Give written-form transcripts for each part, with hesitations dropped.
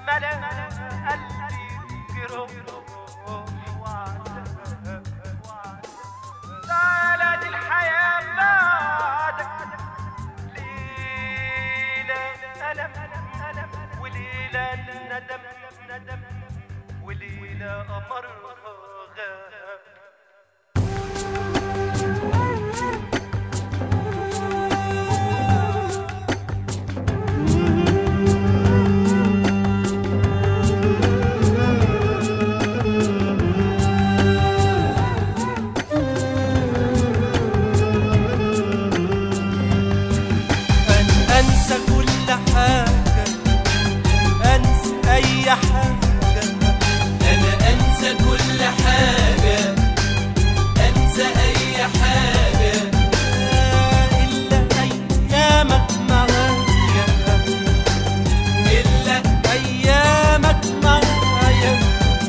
ملا قلبي جروح وعذاب. تعالى دي الحياة بعدك ليلة ألم وليلة ندم وليلة قمر غاب. أي حاجة أنا أنسى كل حاجة، أنسى أي حاجة إلا أيامك معايا، إلا أيامك معايا.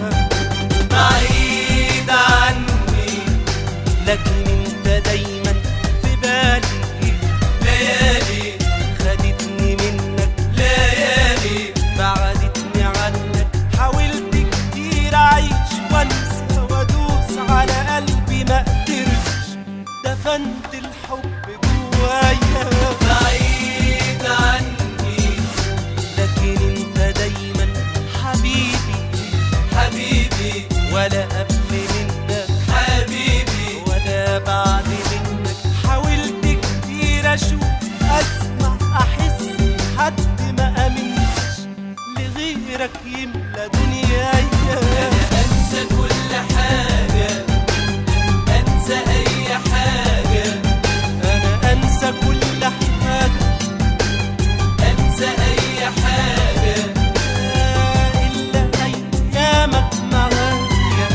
بعيد عني لكن أنت دايما في بالي، ليالي خدتني منك ليالي بعدتني عنك. حاولت كتير أعيش وأنسى وأدوس على قلبي ما قدرتش، دفنت الحب جوايا. بعيد عني لكن أنت دايما حبيبي حبيبي، ولا قبل منك حبيبي ولا بعد منك. حاولت كتير أشوف أسمع أحس حد ما أمنش لغيرك يملى دنياي. أنا أنسى كل حاجة، أنسى أي حاجة، أنا أنسى كل حاجة، أنسى أي حاجة إلا أيامك معايا،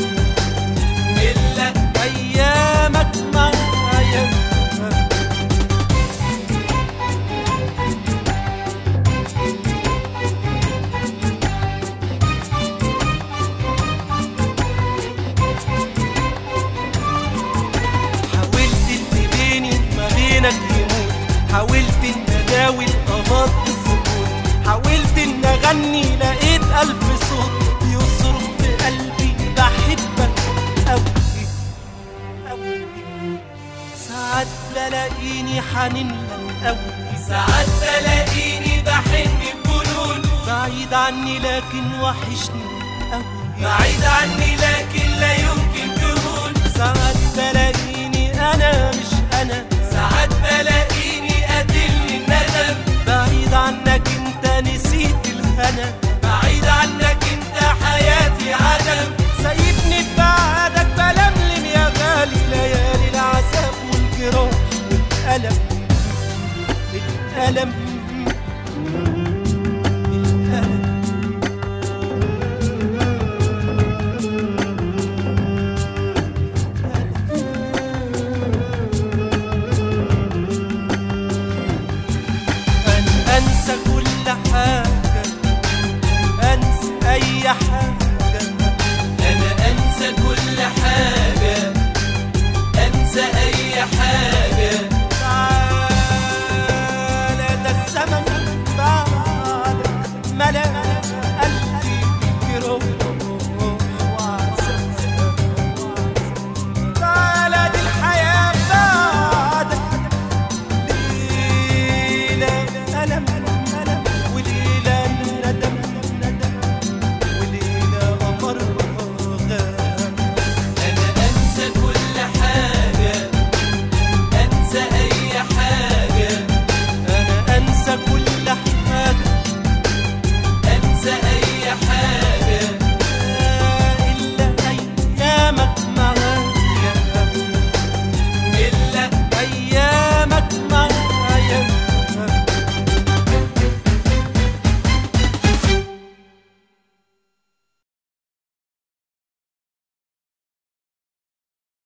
إلا أيامك معايا. حاولت اللي بيني ما بينك يموت، حاولت ان اداوي القمر بالسكوت، حاولت ان اغني لقيت الف صوت بيصرخ في قلبي بحبك اوي اوي. ساعات بلاقيني حنين لك اوي، ساعات بلاقيني بحن بجنون، بعيد عني لكن وحشني اوي، بعيد عني لكن لا يمكن تهون. ساعات بلاقيني انا مش انا، ساعات بلاقيني قاتلني الندم، بعيد عنك انت نسيت الهنا، بعيد عنك انت حياتي عدم. سايبني ببعدك بلملم يا غالي ليالي العذاب والجراح والألم. الألم الألم أنا أنسى كل حاجة، أنسى أي حاجة، أنا أنسى كل حاجة،